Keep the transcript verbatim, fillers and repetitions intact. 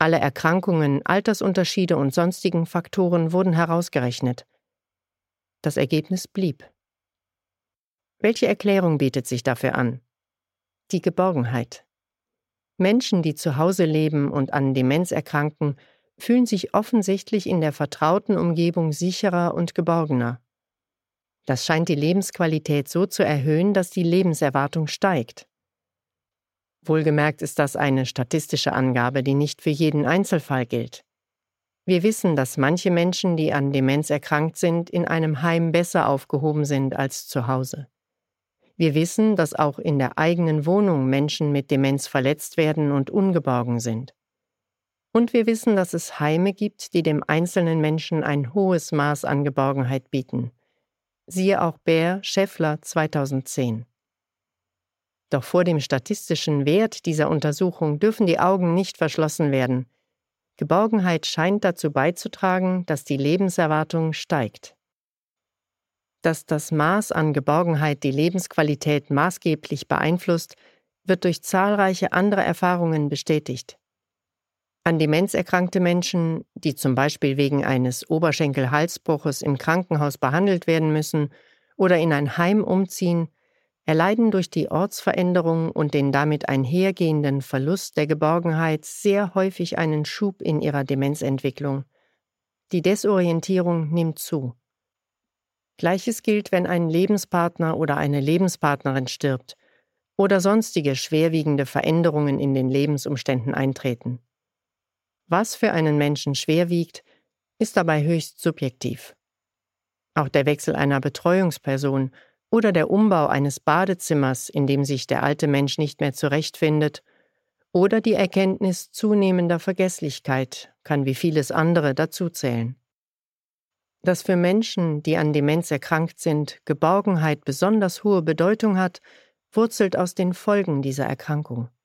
Alle Erkrankungen, Altersunterschiede und sonstigen Faktoren wurden herausgerechnet. Das Ergebnis blieb. Welche Erklärung bietet sich dafür an? Die Geborgenheit. Menschen, die zu Hause leben und an Demenz erkranken, fühlen sich offensichtlich in der vertrauten Umgebung sicherer und geborgener. Das scheint die Lebensqualität so zu erhöhen, dass die Lebenserwartung steigt. Wohlgemerkt ist das eine statistische Angabe, die nicht für jeden Einzelfall gilt. Wir wissen, dass manche Menschen, die an Demenz erkrankt sind, in einem Heim besser aufgehoben sind als zu Hause. Wir wissen, dass auch in der eigenen Wohnung Menschen mit Demenz verletzt werden und ungeborgen sind. Und wir wissen, dass es Heime gibt, die dem einzelnen Menschen ein hohes Maß an Geborgenheit bieten. Siehe auch Baer-Scheffler zweitausendzehn. Doch vor dem statistischen Wert dieser Untersuchung dürfen die Augen nicht verschlossen werden. Geborgenheit scheint dazu beizutragen, dass die Lebenserwartung steigt. Dass das Maß an Geborgenheit die Lebensqualität maßgeblich beeinflusst, wird durch zahlreiche andere Erfahrungen bestätigt. An Demenz erkrankte Menschen, die zum Beispiel wegen eines Oberschenkel-Halsbruches im Krankenhaus behandelt werden müssen oder in ein Heim umziehen, erleiden durch die Ortsveränderung und den damit einhergehenden Verlust der Geborgenheit sehr häufig einen Schub in ihrer Demenzentwicklung. Die Desorientierung nimmt zu. Gleiches gilt, wenn ein Lebenspartner oder eine Lebenspartnerin stirbt oder sonstige schwerwiegende Veränderungen in den Lebensumständen eintreten. Was für einen Menschen schwer wiegt, ist dabei höchst subjektiv. Auch der Wechsel einer Betreuungsperson oder der Umbau eines Badezimmers, in dem sich der alte Mensch nicht mehr zurechtfindet, oder die Erkenntnis zunehmender Vergesslichkeit kann wie vieles andere dazuzählen. Dass für Menschen, die an Demenz erkrankt sind, Geborgenheit besonders hohe Bedeutung hat, wurzelt aus den Folgen dieser Erkrankung.